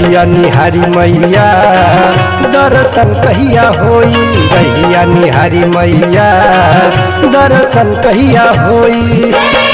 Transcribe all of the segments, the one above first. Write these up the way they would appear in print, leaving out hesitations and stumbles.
रहिया निहारी मैया दर्शन कहिया होई, रहिया निहारी मैया दर्शन कहिया होई।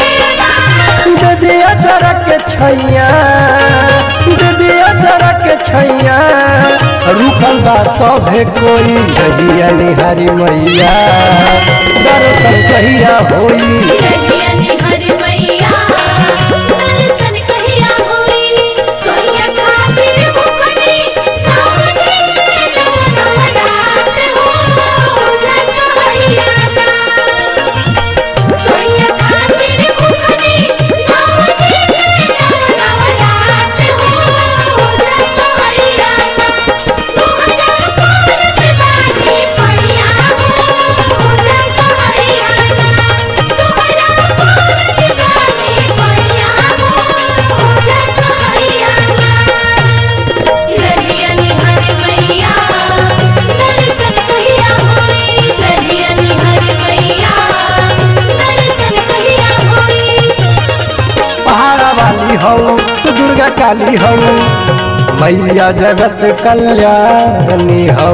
ददिया जरा के छैया, ददिया जरा के छैया रुकल बा सभे कोई, रहिया निहारी मैया दर्शन कहिया होई। रहिया निहारी मैया दर्शन कहिया होई। सोनिया खातिर भूखनी नावनी नवरात हो जसहैया ना। सोनिया खातिर भूखनी नावनी नवरात हो जसहैया ना। तोहरा पार में बानी पैया हो जसहैया ना। तोहरा पार में बानी पैया हो जसहैया ना। रहिया निहारी मैया दर्शन कहिया होई, रहिया निहारी मैया दर्शन कहिया होई। पहाड़ा वाली हो तू दुर्गा काली हो, मैया जगत कल्याणी हो।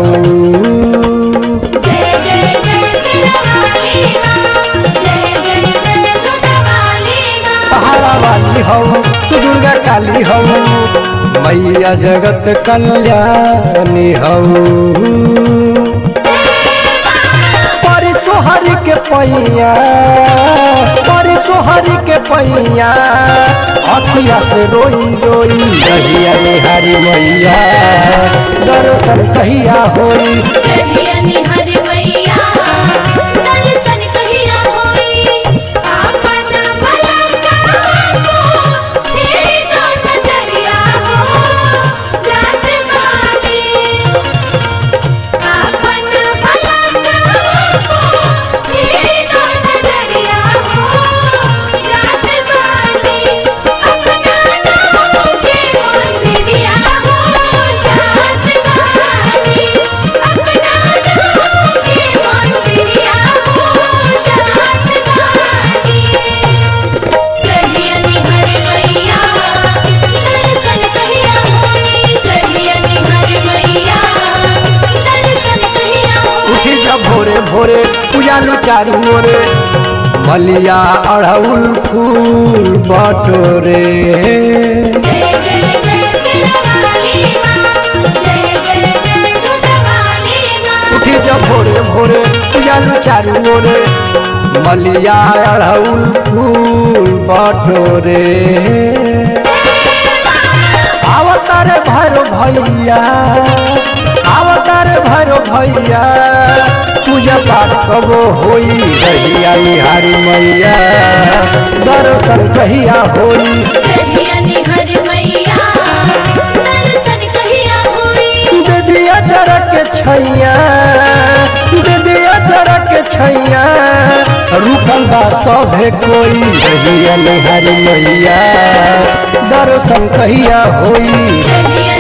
जय जय जय सिरवाली माँ, जय जय जय सुजवाली माँ। पहाड़ा वाली हो तू दुर्गा काली हो, मैया जगत कल्याणी हो। परी सोहरी के पैया, परी सोहरी के पैया अखिया से रोई रोई, रहिया निहारी मैया दर्शन कहिया होई। रहिया निहारी मैया दर्शन कहिया होई। आपन भला को फेरी दो नजरिया हो जात बानी। आपन भला को फेरी दो नजरिया हो जात बानी। अपना नाम के मंदिरिया हो जात बानी। अपना नाम के मंदिरिया हो जात बानी। रहिया निहारी मैया दर्शन कहिया होई, रहिया निहारी मैया दर्शन कहिया होई। उठी जब भोरे भोरे उजालू चारू ओरे, मलिया अड़हुल फूल बटोरे। जय जय जय सिरवाली माँ, जय जय जय सुजवाली माँ। उठी जब भोरे भोरे उजालू चारू ओरे, मलिया अड़हुल फूल बटोरे। अवतार भैरो भैया, अवतार भैरो भैया पूजा पाठ कबो होई, रहिया निहारी मैया दर्शन कहिया होई। रहिया निहारी मैया दर्शन कहिया होई। ददिया जरा के छैया, ददिया जरा के छैया रुकल बा सभे कोई, रहिया निहारी मैया दर्शन कहिया होई। रहिया